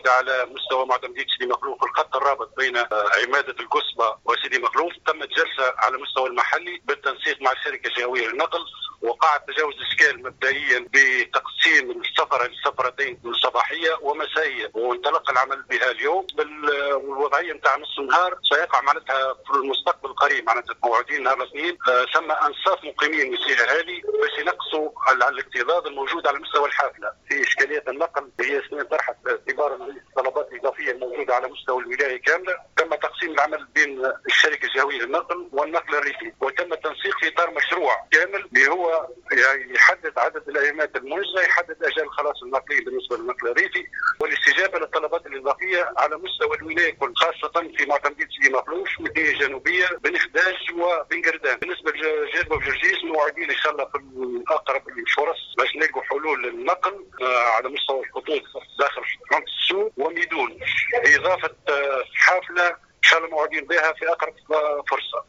الموجودة على مستوى معتمدية سيدي مخلوف، الخط الرابط بين عمادة القصبة وسيدي مخلوف. تمت جلسة على مستوى المحلي بالتنسيق مع الشركة الجهوية للنقل، وقع تجاوز إشكال مبدئيا بتقسيم السفرة لسفرتين صباحية ومسائية، وانطلق العمل بها اليوم. بالوضعية نتاع نص النهار سيقع معناتها في المستقبل القريب، معناتها موعدين نهار الاثنين ثم انصاف مقيمين يسير اهالي باش ينقصوا على الاكتظاظ الموجود على مستوى الحافله. في اشكاليه النقل هي سنين طرحت باعتبار الطلبات الاضافيه الموجوده على مستوى الولايه كامله. تم تقسيم العمل بين الشركه الجهويه للنقل والنقل الريفي، وتم التنسيق في اطار مشروع كامل اللي هو يحدد عدد الايامات المنجزه، يحدد اجال الخلاص النقلي بالنسبه للنقل الريفي، والاستجابه للطلبات الاضافيه على مستوى الولايه كل، خاصه في معتمديه سيدي مخلوف والناحيه الجنوبيه بن خداج وبن قردان. بالنسبه لجربه وجرجيس موعدين ان شاء الله في اقرب الفرص باش نلقوا حلول للنقل على مستوى الخطوط داخل منطقه السوق وميدون، باضافه حافله ان شاء الله موعدين بها في اقرب فرصه.